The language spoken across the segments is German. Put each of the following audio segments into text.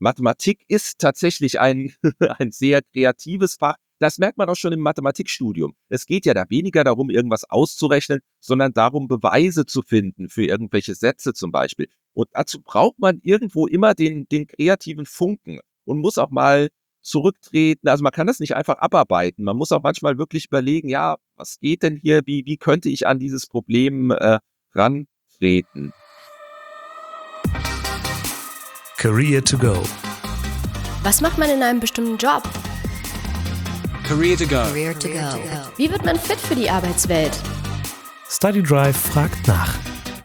Mathematik ist tatsächlich ein, ein sehr kreatives Fach. Das merkt man auch schon im Mathematikstudium. Es geht ja da weniger darum, irgendwas auszurechnen, sondern darum, Beweise zu finden für irgendwelche Sätze zum Beispiel. Und dazu braucht man irgendwo immer den kreativen Funken und muss auch mal zurücktreten. Also man kann das nicht einfach abarbeiten. Man muss auch manchmal wirklich überlegen, ja, was geht denn hier? Wie könnte ich an dieses Problem rantreten? Career to go. Was macht man in einem bestimmten Job? Career to go. Career to go. Wie wird man fit für die Arbeitswelt? Study Drive fragt nach.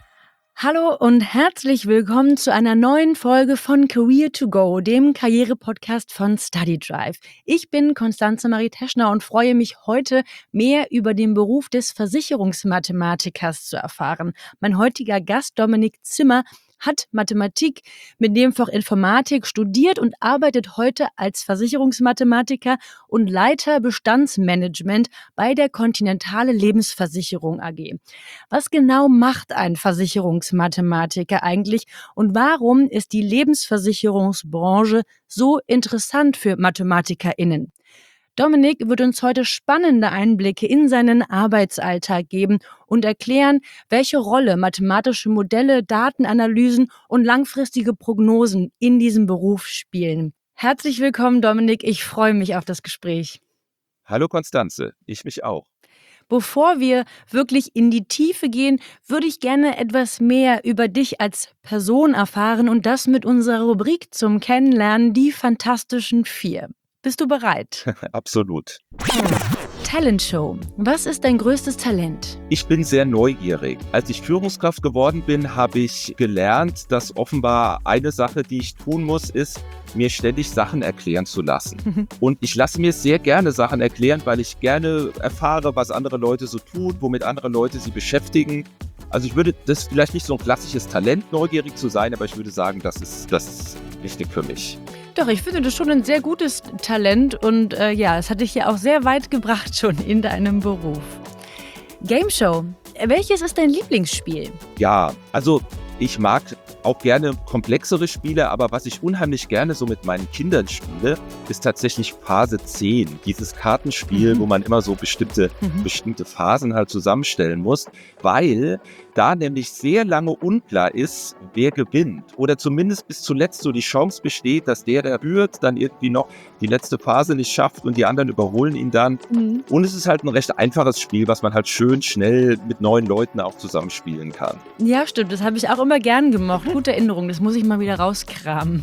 Hallo und herzlich willkommen zu einer neuen Folge von Career to Go, dem Karriere-Podcast von Study Drive. Ich bin Constanze Marie Teschner und freue mich heute, mehr über den Beruf des Versicherungsmathematikers zu erfahren. Mein heutiger Gast, Dominik Zimmer, hat Mathematik mit dem Fach Informatik studiert und arbeitet heute als Versicherungsmathematiker und Leiter Bestandsmanagement bei der Continentale Lebensversicherung AG. Was genau macht ein Versicherungsmathematiker eigentlich und warum ist die Lebensversicherungsbranche so interessant für MathematikerInnen? Dominik wird uns heute spannende Einblicke in seinen Arbeitsalltag geben und erklären, welche Rolle mathematische Modelle, Datenanalysen und langfristige Prognosen in diesem Beruf spielen. Herzlich willkommen, Dominik. Ich freue mich auf das Gespräch. Hallo Constanze, ich mich auch. Bevor wir wirklich in die Tiefe gehen, würde ich gerne etwas mehr über dich als Person erfahren und das mit unserer Rubrik zum Kennenlernen, die Fantastischen Vier. Bist du bereit? Absolut. Talentshow. Was ist dein größtes Talent? Ich bin sehr neugierig. Als ich Führungskraft geworden bin, habe ich gelernt, dass offenbar eine Sache, die ich tun muss, ist, mir ständig Sachen erklären zu lassen. Und ich lasse mir sehr gerne Sachen erklären, weil ich gerne erfahre, was andere Leute so tun, womit andere Leute sie beschäftigen. Also ich würde, das ist vielleicht nicht so ein klassisches Talent, neugierig zu sein, aber ich würde sagen, das ist wichtig für mich. Doch, ich finde das schon ein sehr gutes Talent und es hat dich ja auch sehr weit gebracht schon in deinem Beruf. Game Show. Welches ist dein Lieblingsspiel? Ja, also ich mag auch gerne komplexere Spiele, aber was ich unheimlich gerne so mit meinen Kindern spiele, ist tatsächlich Phase 10. Dieses Kartenspiel, wo man immer so bestimmte Phasen halt zusammenstellen muss, weil da nämlich sehr lange unklar ist, wer gewinnt. Oder zumindest bis zuletzt so die Chance besteht, dass der führt, dann irgendwie noch die letzte Phase nicht schafft und die anderen überholen ihn dann. Und es ist halt ein recht einfaches Spiel, was man halt schön schnell mit neuen Leuten auch zusammenspielen kann. Ja, stimmt. Das habe ich auch immer gern gemocht. Gute Erinnerung. Das muss ich mal wieder rauskramen.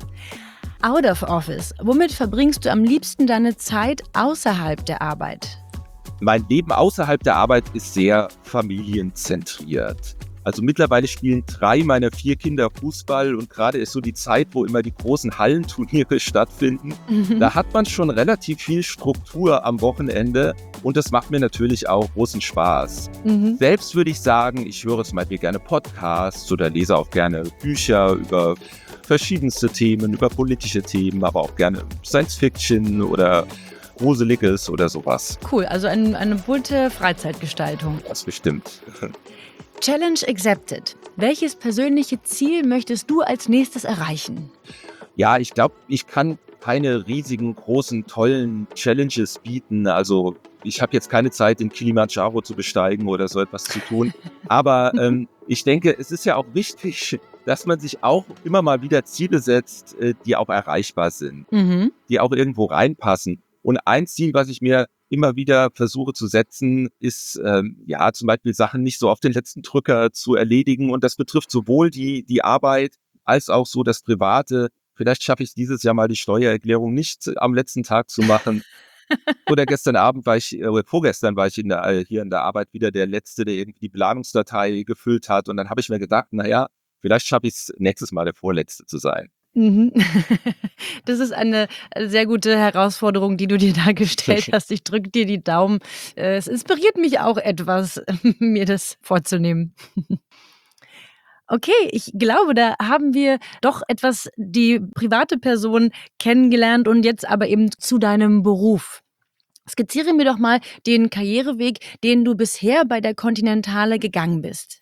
Out of Office. Womit verbringst du am liebsten deine Zeit außerhalb der Arbeit? Mein Leben außerhalb der Arbeit ist sehr familienzentriert. Also mittlerweile spielen 3 meiner 4 Kinder Fußball und gerade ist so die Zeit, wo immer die großen Hallenturniere stattfinden. Da hat man schon relativ viel Struktur am Wochenende und das macht mir natürlich auch großen Spaß. Selbst würde ich sagen, ich höre zum Beispiel gerne Podcasts oder lese auch gerne Bücher über verschiedenste Themen, über politische Themen, aber auch gerne Science Fiction oder Gruseliges oder sowas. Cool, also eine bunte Freizeitgestaltung. Das bestimmt. Challenge accepted. Welches persönliche Ziel möchtest du als nächstes erreichen? Ja, ich glaube, ich kann keine riesigen, großen, tollen Challenges bieten. Also ich habe jetzt keine Zeit, den Kilimanjaro zu besteigen oder so etwas zu tun. Aber ich denke, es ist ja auch wichtig, dass man sich auch immer mal wieder Ziele setzt, die auch erreichbar sind, die auch irgendwo reinpassen. Und ein Ziel, was ich mir immer wieder versuche zu setzen, ist zum Beispiel Sachen nicht so auf den letzten Drücker zu erledigen. Und das betrifft sowohl die Arbeit als auch so das Private. Vielleicht schaffe ich es dieses Jahr mal, die Steuererklärung nicht am letzten Tag zu machen. Oder vorgestern war ich hier in der Arbeit wieder der Letzte, der irgendwie die Planungsdatei gefüllt hat. Und dann habe ich mir gedacht, vielleicht schaffe ich es nächstes Mal der Vorletzte zu sein. Das ist eine sehr gute Herausforderung, die du dir da gestellt hast. Ich drücke dir die Daumen. Es inspiriert mich auch etwas, mir das vorzunehmen. Okay, ich glaube, da haben wir doch etwas die private Person kennengelernt und jetzt aber eben zu deinem Beruf. Skizziere mir doch mal den Karriereweg, den du bisher bei der Continentale gegangen bist.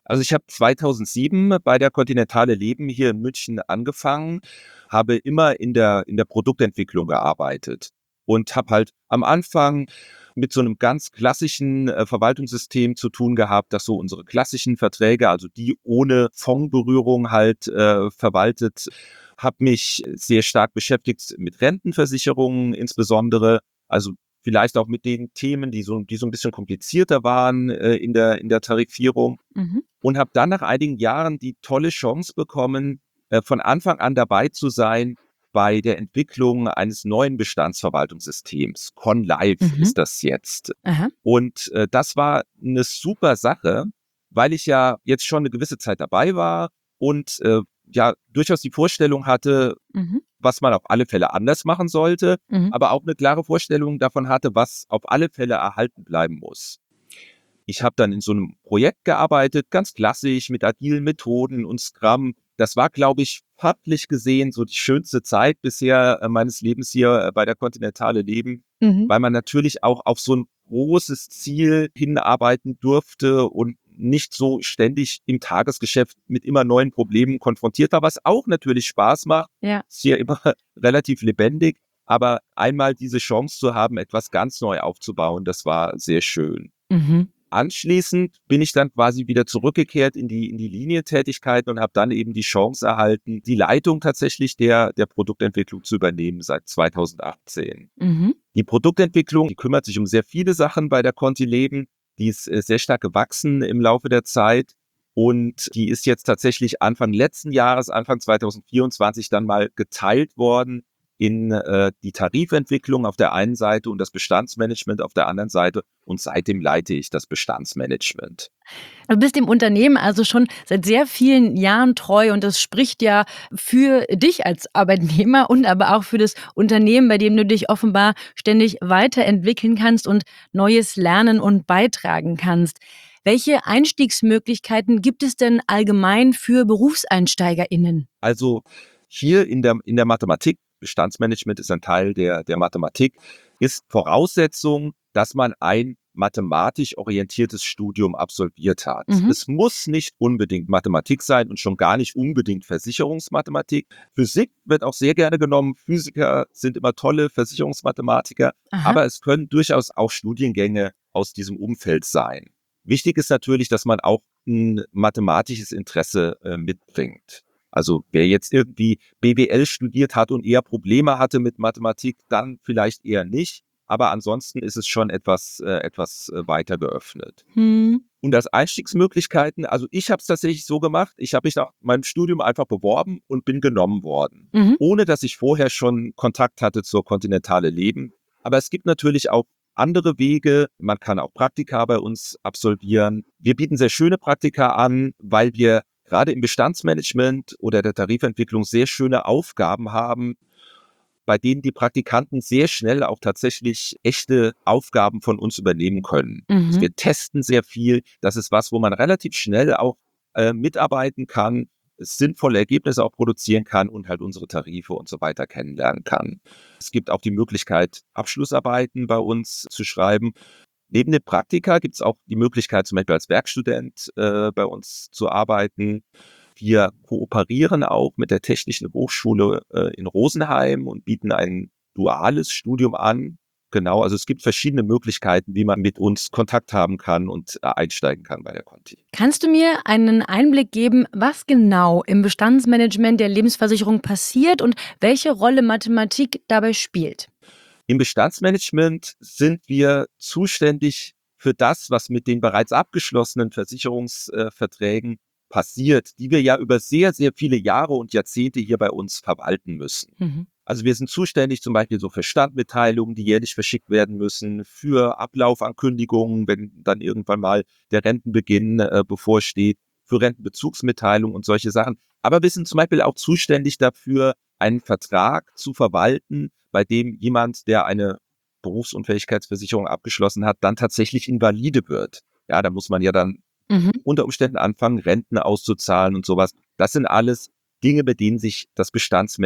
Also ich habe 2007 bei der Continentale Leben hier in München angefangen, habe immer in der Produktentwicklung gearbeitet und habe halt am Anfang mit so einem ganz klassischen Verwaltungssystem zu tun gehabt, das so unsere klassischen Verträge, also die ohne Fondsberührung halt verwaltet. Habe mich sehr stark beschäftigt mit Rentenversicherungen insbesondere, also vielleicht auch mit den Themen, die so ein bisschen komplizierter waren in der Tarifierung. Mhm. Und habe dann nach einigen Jahren die tolle Chance bekommen, von Anfang an dabei zu sein bei der Entwicklung eines neuen Bestandsverwaltungssystems. ConLive Mhm. ist das jetzt. Aha. Und das war eine super Sache, weil ich ja jetzt schon eine gewisse Zeit dabei war und ja durchaus die Vorstellung hatte, Mhm. was man auf alle Fälle anders machen sollte, Mhm. aber auch eine klare Vorstellung davon hatte, was auf alle Fälle erhalten bleiben muss. Ich habe dann in so einem Projekt gearbeitet, ganz klassisch mit agilen Methoden und Scrum. Das war, glaube ich, fachlich gesehen so die schönste Zeit bisher meines Lebens hier bei der Continentale Leben, Mhm. weil man natürlich auch auf so ein großes Ziel hinarbeiten durfte und nicht so ständig im Tagesgeschäft mit immer neuen Problemen konfrontiert war, was auch natürlich Spaß macht. Ja. Ist hier immer relativ lebendig, aber einmal diese Chance zu haben, etwas ganz neu aufzubauen, das war sehr schön. Mhm. Anschließend bin ich dann quasi wieder zurückgekehrt in die Linientätigkeiten und habe dann eben die Chance erhalten, die Leitung tatsächlich der Produktentwicklung zu übernehmen seit 2018. Mhm. Die Produktentwicklung, die kümmert sich um sehr viele Sachen bei der Conti Leben. Die ist sehr stark gewachsen im Laufe der Zeit und die ist jetzt tatsächlich Anfang letzten Jahres, Anfang 2024 dann mal geteilt worden in die Tarifentwicklung auf der einen Seite und das Bestandsmanagement auf der anderen Seite. Und seitdem leite ich das Bestandsmanagement. Du bist dem Unternehmen also schon seit sehr vielen Jahren treu und das spricht ja für dich als Arbeitnehmer und aber auch für das Unternehmen, bei dem du dich offenbar ständig weiterentwickeln kannst und Neues lernen und beitragen kannst. Welche Einstiegsmöglichkeiten gibt es denn allgemein für BerufseinsteigerInnen? Also hier in der Mathematik, Bestandsmanagement ist ein Teil der Mathematik, ist Voraussetzung, dass man ein mathematisch orientiertes Studium absolviert hat. Mhm. Es muss nicht unbedingt Mathematik sein und schon gar nicht unbedingt Versicherungsmathematik. Physik wird auch sehr gerne genommen. Physiker sind immer tolle Versicherungsmathematiker, Aha. aber es können durchaus auch Studiengänge aus diesem Umfeld sein. Wichtig ist natürlich, dass man auch ein mathematisches Interesse mitbringt. Also wer jetzt irgendwie BWL studiert hat und eher Probleme hatte mit Mathematik, dann vielleicht eher nicht. Aber ansonsten ist es schon etwas weiter geöffnet. Hm. Und als Einstiegsmöglichkeiten, also ich habe es tatsächlich so gemacht, ich habe mich nach meinem Studium einfach beworben und bin genommen worden, Mhm. ohne dass ich vorher schon Kontakt hatte zur Continentale Leben. Aber es gibt natürlich auch andere Wege. Man kann auch Praktika bei uns absolvieren. Wir bieten sehr schöne Praktika an, weil wir gerade im Bestandsmanagement oder der Tarifentwicklung sehr schöne Aufgaben haben, bei denen die Praktikanten sehr schnell auch tatsächlich echte Aufgaben von uns übernehmen können. Also Mhm. wir testen sehr viel. Das ist was, wo man relativ schnell auch mitarbeiten kann, sinnvolle Ergebnisse auch produzieren kann und halt unsere Tarife und so weiter kennenlernen kann. Es gibt auch die Möglichkeit, Abschlussarbeiten bei uns zu schreiben. Neben den Praktika gibt es auch die Möglichkeit, zum Beispiel als Werkstudent bei uns zu arbeiten. Wir kooperieren auch mit der Technischen Hochschule in Rosenheim und bieten ein duales Studium an. Genau, also es gibt verschiedene Möglichkeiten, wie man mit uns Kontakt haben kann und einsteigen kann bei der Conti. Kannst du mir einen Einblick geben, was genau im Bestandsmanagement der Lebensversicherung passiert und welche Rolle Mathematik dabei spielt? Im Bestandsmanagement sind wir zuständig für das, was mit den bereits abgeschlossenen Versicherungsverträgen passiert, die wir ja über sehr, sehr viele Jahre und Jahrzehnte hier bei uns verwalten müssen. Mhm. Also wir sind zuständig zum Beispiel so für Standmitteilungen, die jährlich verschickt werden müssen, für Ablaufankündigungen, wenn dann irgendwann mal der Rentenbeginn bevorsteht, für Rentenbezugsmitteilungen und solche Sachen. Aber wir sind zum Beispiel auch zuständig dafür, einen Vertrag zu verwalten, bei dem jemand, der eine Berufsunfähigkeitsversicherung abgeschlossen hat, dann tatsächlich invalide wird. Ja, da muss man ja dann Mhm. unter Umständen anfangen, Renten auszuzahlen und sowas. Das sind alles Dinge, mit denen sich das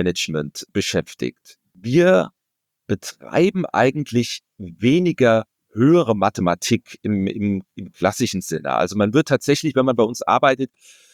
Bestandsmanagement beschäftigt. Wir betreiben eigentlich weniger höhere Mathematik im klassischen Sinne. Also man wird tatsächlich, wenn man bei uns arbeitet,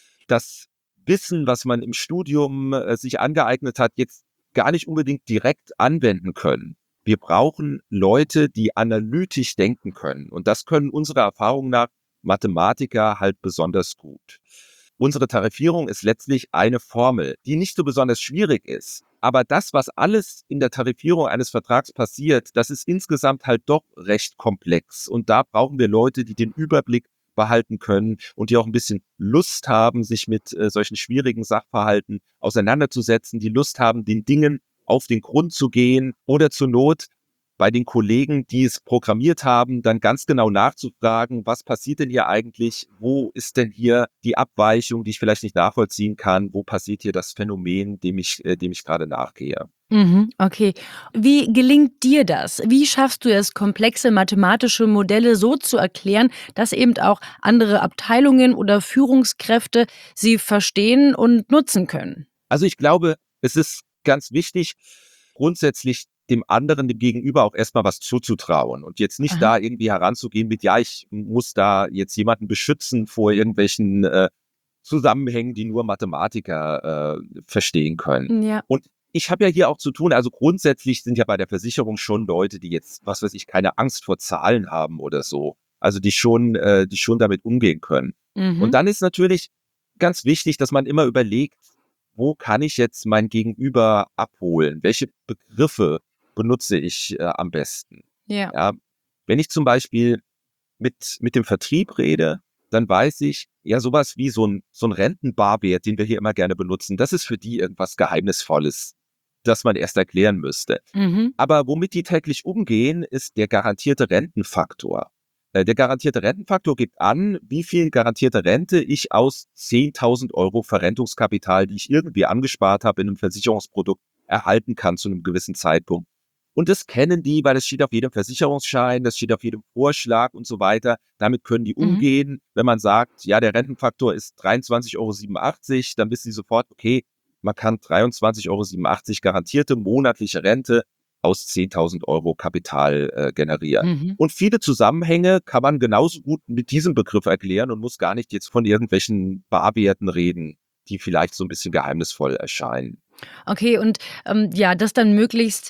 das Wissen, was man im Studium sich angeeignet hat, jetzt gar nicht unbedingt direkt anwenden können. Wir brauchen Leute, die analytisch denken können. Und das können unserer Erfahrung nach Mathematiker halt besonders gut. Unsere Tarifierung ist letztlich eine Formel, die nicht so besonders schwierig ist. Aber das, was alles in der Tarifierung eines Vertrags passiert, das ist insgesamt halt doch recht komplex. Und da brauchen wir Leute, die den Überblick behalten können und die auch ein bisschen Lust haben, sich mit solchen schwierigen Sachverhalten auseinanderzusetzen, die Lust haben, den Dingen auf den Grund zu gehen oder zur Not bei den Kollegen, die es programmiert haben, dann ganz genau nachzufragen, was passiert denn hier eigentlich, wo ist denn hier die Abweichung, die ich vielleicht nicht nachvollziehen kann, wo passiert hier das Phänomen, dem ich gerade nachgehe. Okay. Wie gelingt dir das? Wie schaffst du es, komplexe mathematische Modelle so zu erklären, dass eben auch andere Abteilungen oder Führungskräfte sie verstehen und nutzen können? Also ich glaube, es ist ganz wichtig, grundsätzlich dem anderen, dem Gegenüber auch erstmal was zuzutrauen und jetzt nicht da irgendwie heranzugehen mit, ja, ich muss da jetzt jemanden beschützen vor irgendwelchen Zusammenhängen, die nur Mathematiker verstehen können. Ja. Und ich habe ja hier auch zu tun, also grundsätzlich sind ja bei der Versicherung schon Leute, die jetzt, was weiß ich, keine Angst vor Zahlen haben oder so. Also die schon damit umgehen können. Und dann ist natürlich ganz wichtig, dass man immer überlegt, wo kann ich jetzt mein Gegenüber abholen? Welche Begriffe benutze ich am besten? Ja. Ja, wenn ich zum Beispiel mit dem Vertrieb rede, dann weiß ich, ja, sowas wie so ein Rentenbarwert, den wir hier immer gerne benutzen, das ist für die irgendwas Geheimnisvolles, das man erst erklären müsste. Aber womit die täglich umgehen, ist der garantierte Rentenfaktor. Der garantierte Rentenfaktor gibt an, wie viel garantierte Rente ich aus 10.000 Euro Verrentungskapital, die ich irgendwie angespart habe in einem Versicherungsprodukt, erhalten kann zu einem gewissen Zeitpunkt. Und das kennen die, weil das steht auf jedem Versicherungsschein, das steht auf jedem Vorschlag und so weiter. Damit können die umgehen. Wenn man sagt, ja, der Rentenfaktor ist 23,87 Euro, dann wissen sie sofort, okay, man kann 23,87 Euro garantierte monatliche Rente aus 10.000 Euro Kapital generieren. Und viele Zusammenhänge kann man genauso gut mit diesem Begriff erklären und muss gar nicht jetzt von irgendwelchen Barwerten reden, die vielleicht so ein bisschen geheimnisvoll erscheinen. Okay, und das dann möglichst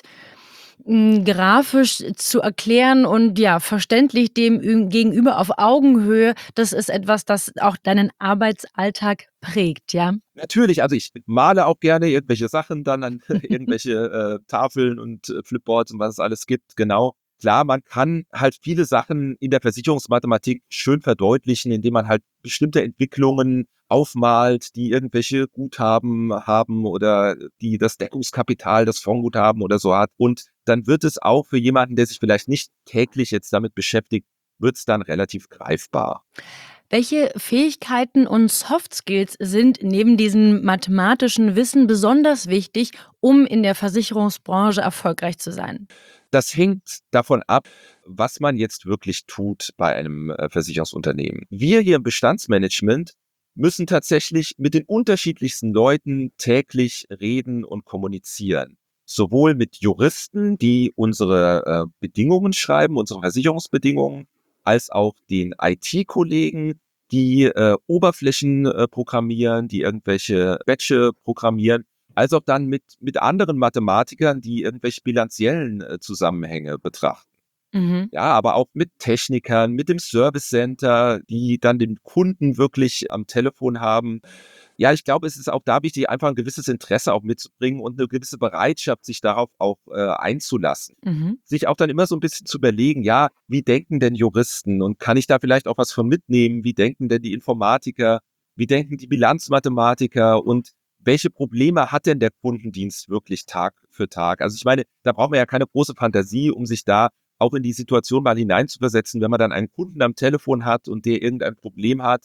grafisch zu erklären und ja, verständlich dem Gegenüber auf Augenhöhe, das ist etwas, das auch deinen Arbeitsalltag prägt, ja? Natürlich, also ich male auch gerne irgendwelche Sachen dann an irgendwelche Tafeln und Flipboards und was es alles gibt, genau. Klar, man kann halt viele Sachen in der Versicherungsmathematik schön verdeutlichen, indem man halt bestimmte Entwicklungen aufmalt, die irgendwelche Guthaben haben oder die das Deckungskapital, das Fondsguthaben oder so hat. Und dann wird es auch für jemanden, der sich vielleicht nicht täglich jetzt damit beschäftigt, wird es dann relativ greifbar. Welche Fähigkeiten und Soft Skills sind neben diesem mathematischen Wissen besonders wichtig, um in der Versicherungsbranche erfolgreich zu sein? Das hängt davon ab, was man jetzt wirklich tut bei einem Versicherungsunternehmen. Wir hier im Bestandsmanagement müssen tatsächlich mit den unterschiedlichsten Leuten täglich reden und kommunizieren. Sowohl mit Juristen, die unsere Bedingungen schreiben, unsere Versicherungsbedingungen, als auch den IT-Kollegen, die Oberflächen programmieren, die irgendwelche Batche programmieren, als auch dann mit anderen Mathematikern, die irgendwelche bilanziellen Zusammenhänge betrachten. Ja, aber auch mit Technikern, mit dem Service Center, die dann den Kunden wirklich am Telefon haben. Ja, ich glaube, es ist auch da wichtig, einfach ein gewisses Interesse auch mitzubringen und eine gewisse Bereitschaft, sich darauf auch einzulassen. Sich auch dann immer so ein bisschen zu überlegen, ja, wie denken denn Juristen und kann ich da vielleicht auch was von mitnehmen? Wie denken denn die Informatiker? Wie denken die Bilanzmathematiker? Und welche Probleme hat denn der Kundendienst wirklich Tag für Tag? Also ich meine, da braucht man ja keine große Fantasie, um sich da auch in die Situation mal hineinzuversetzen, wenn man dann einen Kunden am Telefon hat und der irgendein Problem hat.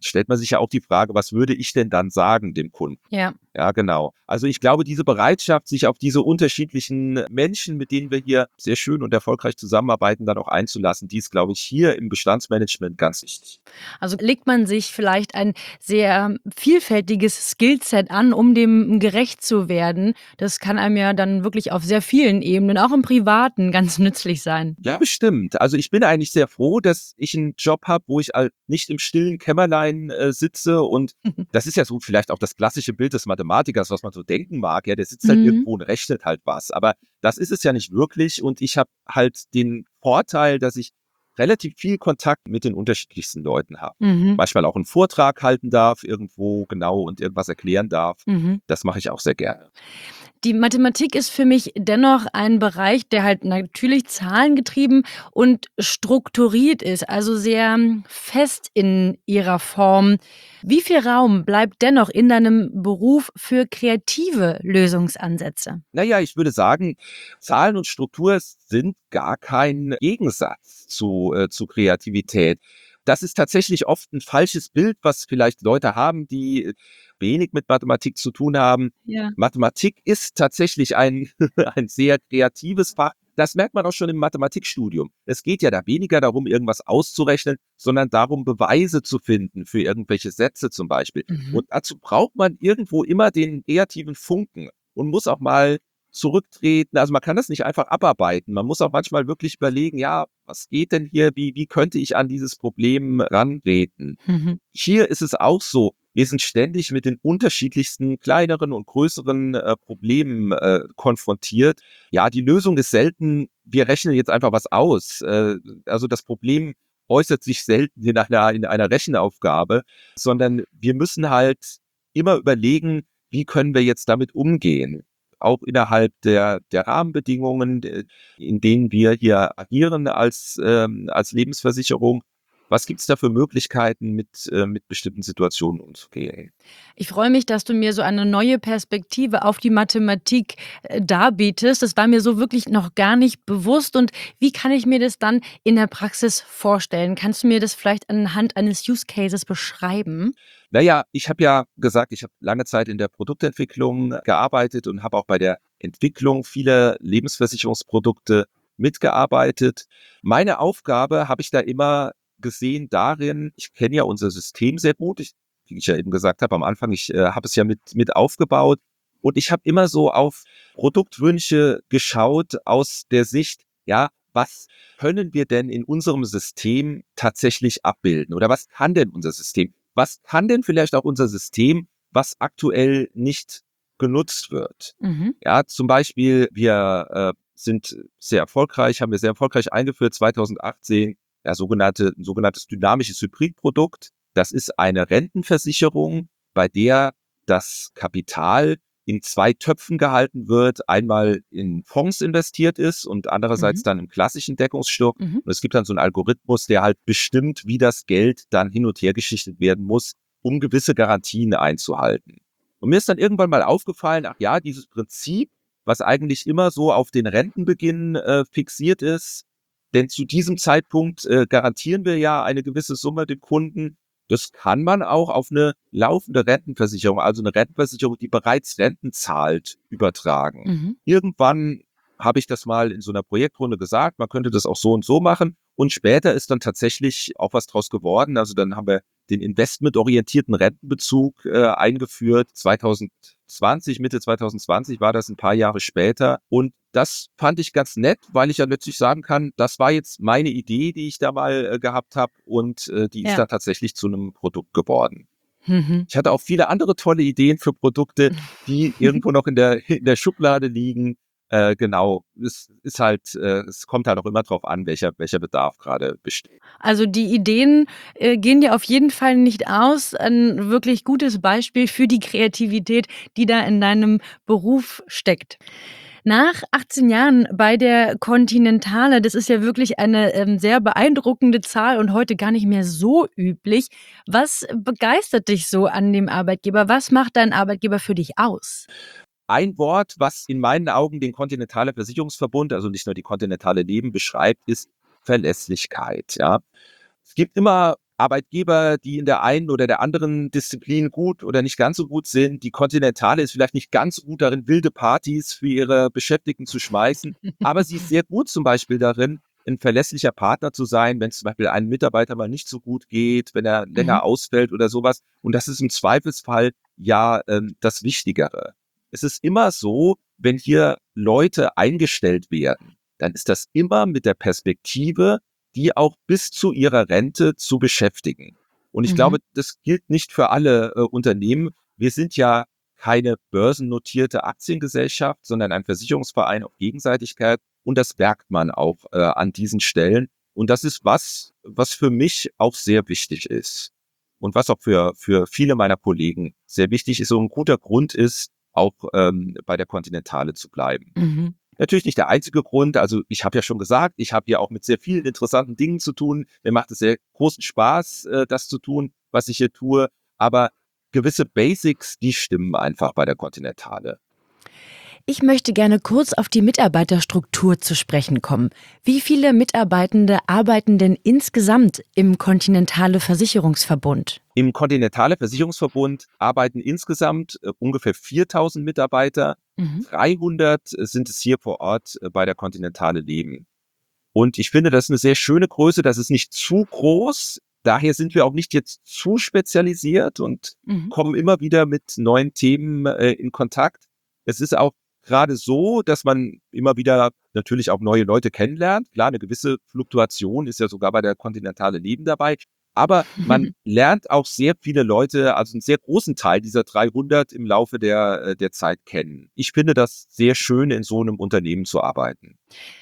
stellt man sich ja auch die Frage, was würde ich denn dann sagen dem Kunden? Ja. Ja, genau. Also ich glaube, diese Bereitschaft, sich auf diese unterschiedlichen Menschen, mit denen wir hier sehr schön und erfolgreich zusammenarbeiten, dann auch einzulassen, die ist, glaube ich, hier im Bestandsmanagement ganz wichtig. Also legt man sich vielleicht ein sehr vielfältiges Skillset an, um dem gerecht zu werden. Das kann einem ja dann wirklich auf sehr vielen Ebenen, auch im Privaten, ganz nützlich sein. Ja, bestimmt. Also ich bin eigentlich sehr froh, dass ich einen Job habe, wo ich halt nicht im stillen Kämmerlein sitze und das ist ja so vielleicht auch das klassische Bild des Mathematikers, was man so denken mag. Ja, der sitzt halt irgendwo und rechnet halt was. Aber das ist es ja nicht wirklich und ich habe halt den Vorteil, dass ich relativ viel Kontakt mit den unterschiedlichsten Leuten habe. Mhm. Manchmal auch einen Vortrag halten darf irgendwo genau und irgendwas erklären darf. Mhm. Das mache ich auch sehr gerne. Die Mathematik ist für mich dennoch ein Bereich, der halt natürlich zahlengetrieben und strukturiert ist, also sehr fest in ihrer Form. Wie viel Raum bleibt dennoch in deinem Beruf für kreative Lösungsansätze? Naja, ich würde sagen, Zahlen und Struktur sind gar kein Gegensatz zu Kreativität. Das ist tatsächlich oft ein falsches Bild, was vielleicht Leute haben, die wenig mit Mathematik zu tun haben. Ja. Mathematik ist tatsächlich ein, ein sehr kreatives Fach. Das merkt man auch schon im Mathematikstudium. Es geht ja da weniger darum, irgendwas auszurechnen, sondern darum, Beweise zu finden für irgendwelche Sätze zum Beispiel. Mhm. Und dazu braucht man irgendwo immer den kreativen Funken und muss auch mal zurücktreten. Also man kann das nicht einfach abarbeiten. Man muss auch manchmal wirklich überlegen, ja, was geht denn hier? Wie könnte ich an dieses Problem rantreten? Mhm. Hier ist es auch so. Wir sind ständig mit den unterschiedlichsten kleineren und größeren Problemen konfrontiert. Ja, die Lösung ist selten, wir rechnen jetzt einfach was aus. Also das Problem äußert sich selten in einer Rechenaufgabe, sondern wir müssen halt immer überlegen, wie können wir jetzt damit umgehen? Auch innerhalb der Rahmenbedingungen, in denen wir hier agieren als Lebensversicherung. Was gibt's da für Möglichkeiten, mit bestimmten Situationen umzugehen? Ich freue mich, dass du mir so eine neue Perspektive auf die Mathematik darbietest. Das war mir so wirklich noch gar nicht bewusst. Und wie kann ich mir das dann in der Praxis vorstellen? Kannst du mir das vielleicht anhand eines Use Cases beschreiben? Naja, ich habe ja gesagt, ich habe lange Zeit in der Produktentwicklung gearbeitet und habe auch bei der Entwicklung vieler Lebensversicherungsprodukte mitgearbeitet. Meine Aufgabe habe ich da immer gesehen darin, ich kenne ja unser System sehr gut, wie ich ja eben gesagt habe am Anfang, ich habe es ja mit aufgebaut und ich habe immer so auf Produktwünsche geschaut aus der Sicht, ja, was können wir denn in unserem System tatsächlich abbilden oder was kann denn unser System? Was kann denn vielleicht auch unser System, was aktuell nicht genutzt wird? Mhm. Ja, zum Beispiel, wir sind sehr erfolgreich, haben wir sehr erfolgreich eingeführt 2018, ja, sogenanntes dynamisches Hybridprodukt. Das ist eine Rentenversicherung, bei der das Kapital in 2 Töpfen gehalten wird, einmal in Fonds investiert ist und andererseits Mhm. dann im klassischen Deckungsstock. Mhm. Und es gibt dann so einen Algorithmus, der halt bestimmt, wie das Geld dann hin und her geschichtet werden muss, um gewisse Garantien einzuhalten. Und mir ist dann irgendwann mal aufgefallen, ach ja, dieses Prinzip, was eigentlich immer so auf den Rentenbeginn fixiert ist, denn zu diesem Zeitpunkt garantieren wir ja eine gewisse Summe dem Kunden. Das kann man auch auf eine laufende Rentenversicherung, also eine Rentenversicherung, die bereits Renten zahlt, übertragen. Mhm. Irgendwann habe ich das mal in so einer Projektrunde gesagt, man könnte das auch so und so machen. Und später ist dann tatsächlich auch was draus geworden. Also dann haben wir den investmentorientierten Rentenbezug eingeführt. 2020, Mitte 2020 war das, ein paar Jahre später. Und das fand ich ganz nett, weil ich ja letztlich sagen kann, das war jetzt meine Idee, die ich da mal gehabt habe und die ist Ja. dann tatsächlich zu einem Produkt geworden. Mhm. Ich hatte auch viele andere tolle Ideen für Produkte, die irgendwo noch in der Schublade liegen. Genau, es ist halt, es kommt halt auch immer drauf an, welcher Bedarf gerade besteht. Also die Ideen gehen dir auf jeden Fall nicht aus. Ein wirklich gutes Beispiel für die Kreativität, die da in deinem Beruf steckt. Nach 18 Jahren bei der Continentale, das ist ja wirklich eine sehr beeindruckende Zahl und heute gar nicht mehr so üblich. Was begeistert dich so an dem Arbeitgeber? Was macht dein Arbeitgeber für dich aus? Ein Wort, was in meinen Augen den Kontinentale Versicherungsverbund, also nicht nur die Kontinentale Leben beschreibt, ist Verlässlichkeit, ja. Es gibt immer Arbeitgeber, die in der einen oder der anderen Disziplin gut oder nicht ganz so gut sind. Die Continentale ist vielleicht nicht ganz so gut darin, wilde Partys für ihre Beschäftigten zu schmeißen, aber sie ist sehr gut zum Beispiel darin, ein verlässlicher Partner zu sein, wenn es zum Beispiel einem Mitarbeiter mal nicht so gut geht, wenn er länger ausfällt oder sowas. Und das ist im Zweifelsfall das Wichtigere. Es ist immer so, wenn hier Leute eingestellt werden, dann ist das immer mit der Perspektive, die auch bis zu ihrer Rente zu beschäftigen. Und ich glaube, das gilt nicht für alle Unternehmen. Wir sind ja keine börsennotierte Aktiengesellschaft, sondern ein Versicherungsverein auf Gegenseitigkeit. Und das merkt man auch an diesen Stellen. Und das ist was für mich auch sehr wichtig ist. Und was auch für viele meiner Kollegen sehr wichtig ist, so ein guter Grund ist, auch bei der Continentale zu bleiben. Natürlich nicht der einzige Grund. Also ich habe ja schon gesagt, ich habe hier auch mit sehr vielen interessanten Dingen zu tun. Mir macht es sehr großen Spaß, das zu tun, was ich hier tue. Aber gewisse Basics, die stimmen einfach bei der Continentale. Ich möchte gerne kurz auf die Mitarbeiterstruktur zu sprechen kommen. Wie viele Mitarbeitende arbeiten denn insgesamt im Continentale Versicherungsverbund? Im Continentale Versicherungsverbund arbeiten insgesamt ungefähr 4.000 Mitarbeiter. 300 sind es hier vor Ort bei der Continentale Leben. Und ich finde, das ist eine sehr schöne Größe. Das ist nicht zu groß. Daher sind wir auch nicht jetzt zu spezialisiert und kommen immer wieder mit neuen Themen in Kontakt. Es ist auch gerade so, dass man immer wieder natürlich auch neue Leute kennenlernt. Klar, eine gewisse Fluktuation ist ja sogar bei der Continentale Leben dabei. Aber man lernt auch sehr viele Leute, also einen sehr großen Teil dieser 300 im Laufe der Zeit kennen. Ich finde das sehr schön, in so einem Unternehmen zu arbeiten.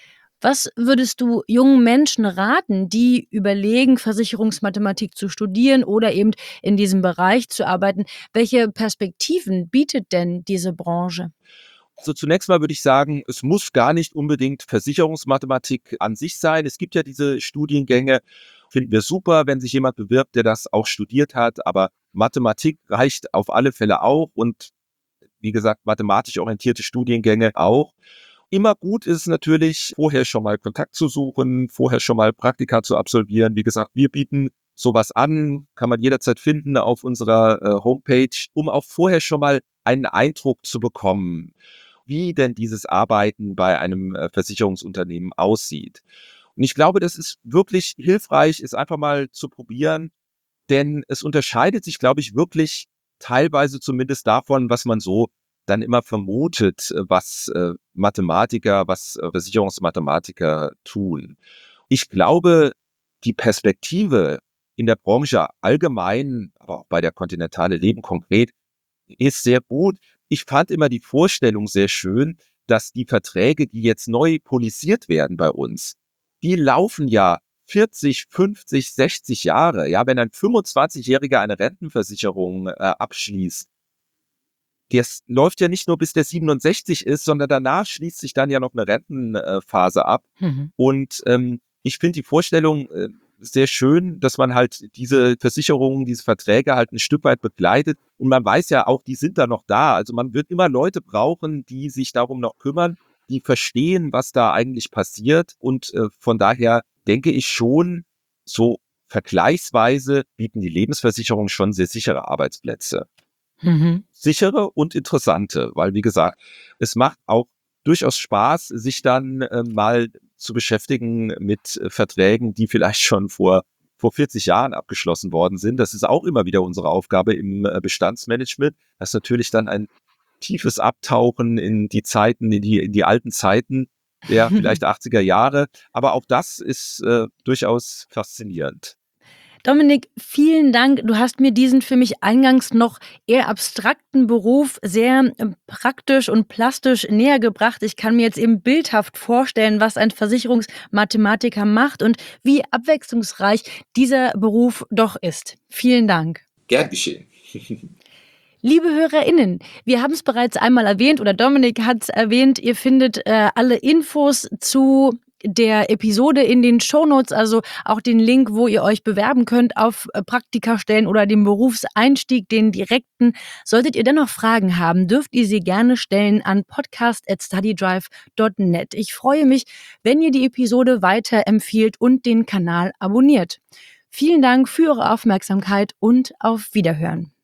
Was würdest du jungen Menschen raten, die überlegen, Versicherungsmathematik zu studieren oder eben in diesem Bereich zu arbeiten? Welche Perspektiven bietet denn diese Branche? Also zunächst mal würde ich sagen, es muss gar nicht unbedingt Versicherungsmathematik an sich sein. Es gibt ja diese Studiengänge, finden wir super, wenn sich jemand bewirbt, der das auch studiert hat. Aber Mathematik reicht auf alle Fälle auch und wie gesagt, mathematisch orientierte Studiengänge auch. Immer gut ist natürlich, vorher schon mal Kontakt zu suchen, vorher schon mal Praktika zu absolvieren. Wie gesagt, wir bieten sowas an, kann man jederzeit finden auf unserer Homepage, um auch vorher schon mal einen Eindruck zu bekommen, wie denn dieses Arbeiten bei einem Versicherungsunternehmen aussieht. Und ich glaube, das ist wirklich hilfreich, es einfach mal zu probieren, denn es unterscheidet sich, glaube ich, wirklich teilweise zumindest davon, was man so dann immer vermutet, was Mathematiker, was Versicherungsmathematiker tun. Ich glaube, die Perspektive in der Branche allgemein, aber auch bei der Continentale Leben konkret, ist sehr gut. Ich fand immer die Vorstellung sehr schön, dass die Verträge, die jetzt neu polisiert werden bei uns, die laufen ja 40, 50, 60 Jahre. Ja, wenn ein 25-Jähriger eine Rentenversicherung abschließt, das läuft ja nicht nur bis der 67 ist, sondern danach schließt sich dann ja noch eine Rentenphase ab. Und ich finde die Vorstellung sehr schön, dass man halt diese Versicherungen, diese Verträge halt ein Stück weit begleitet. Und man weiß ja auch, die sind da noch da. Also man wird immer Leute brauchen, die sich darum noch kümmern, die verstehen, was da eigentlich passiert. Und von daher denke ich schon, so vergleichsweise bieten die Lebensversicherungen schon sehr sichere Arbeitsplätze. Sichere und interessante, weil wie gesagt, es macht auch durchaus Spaß, sich dann mal zu beschäftigen mit Verträgen, die vielleicht schon vor 40 Jahren abgeschlossen worden sind. Das ist auch immer wieder unsere Aufgabe im Bestandsmanagement. Das ist natürlich dann ein tiefes Abtauchen in die Zeiten, in die alten Zeiten, der vielleicht 80er Jahre. Aber auch das ist durchaus faszinierend. Dominik, vielen Dank. Du hast mir diesen für mich eingangs noch eher abstrakten Beruf sehr praktisch und plastisch näher gebracht. Ich kann mir jetzt eben bildhaft vorstellen, was ein Versicherungsmathematiker macht und wie abwechslungsreich dieser Beruf doch ist. Vielen Dank. Gern geschehen. Liebe HörerInnen, wir haben es bereits einmal erwähnt oder Dominik hat es erwähnt, ihr findet alle Infos zu der Episode in den Shownotes, also auch den Link, wo ihr euch bewerben könnt auf Praktikastellen oder den Berufseinstieg, den direkten. Solltet ihr dennoch Fragen haben, dürft ihr sie gerne stellen an podcast@studydrive.net. Ich freue mich, wenn ihr die Episode weiterempfiehlt und den Kanal abonniert. Vielen Dank für eure Aufmerksamkeit und auf Wiederhören.